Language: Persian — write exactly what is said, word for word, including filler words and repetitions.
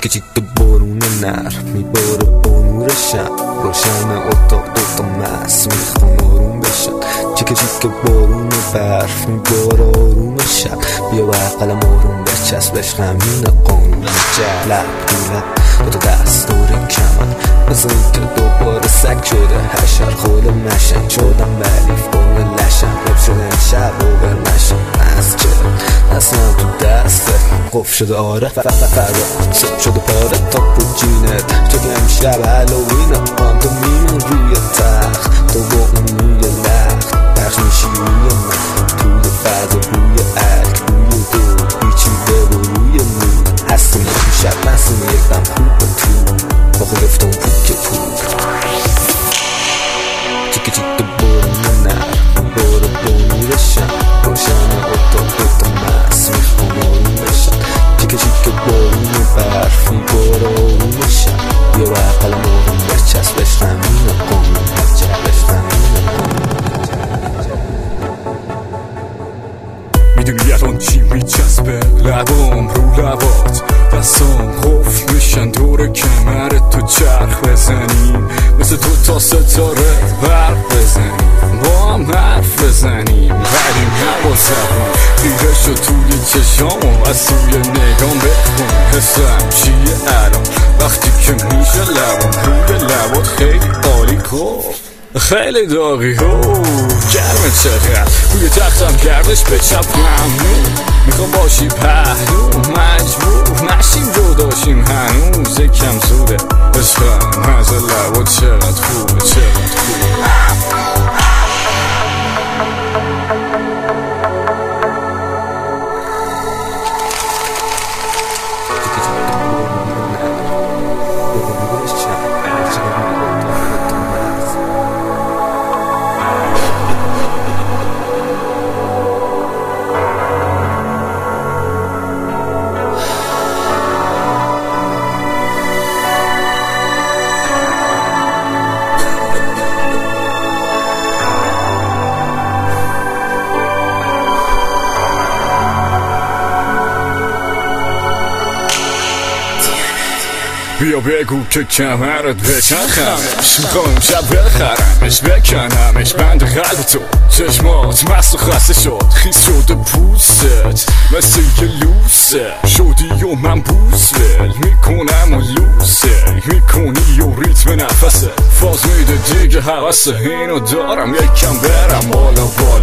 چیکه چیکه بارون نرم میباره با نور شب، روشن اتاق دوتا مست میخوام آروم بشم. چیکه چیکه بارون برف میباره آروم شب، بیا بقلم آروم بچسبش غمین قانون جلب دولب دوتا دست دور کمن، مثل این که دوباره سگ شده حشر خول مشن شدم ولی فول لشن رب شده شب و برمشن از چرا دستم تو دسته قف شده آره فرا سب شده پاره تا رو جینت تو که امشب هالوینه آن تو میمون روی تخت تو با اون روی لخت پخش میشی روی من طول فضا روی عرق روی دو بیچیده و روی نور هستیم شب نسیم یک دم خوب تو با خود افتان پوک پوک چیکه چیکه بارون نرم باره بانیر شم روشن اتاق دوتا مست میخوام آروم بشم. چیکه چیکه بارون برف میباره آروم شم، بیا بقلم آروم بچسبش غمین قانون بچسبش غمین میدونی الان چی میچسبه لبام رو لبات دستام قفل میشن دور کمرت تو چرخ بزنیم مثل تو تا ستاره برق بزنیم با هم حرف بزنیم بریم نبا زبون دیگه شد توی چشامو از توی نگام بخون حسم چیه الان وقتی که میشه لبام روی لبات خیلی عالی گفت خیلی داغی هو گرمه چقدر روی تختم گردش به چپ ممنون میخوام باشی پهلو مجبور نشیم جداشیم هنوز یکم زوده عشقم از لبات چقدر خوبه چقدر خوبه بیا بگو که کمرت بچرخمش میخوام شب بخرمش بکنمش بند قلب تو چشمات مست و خسته شد خیس شده پوستت مثل یه لوسه شدی و من بوسول میکنم و لوسه میکنی و ریتم نفسه فاز میده دیگه حوثه اینو دارم یکم برم بالا بالا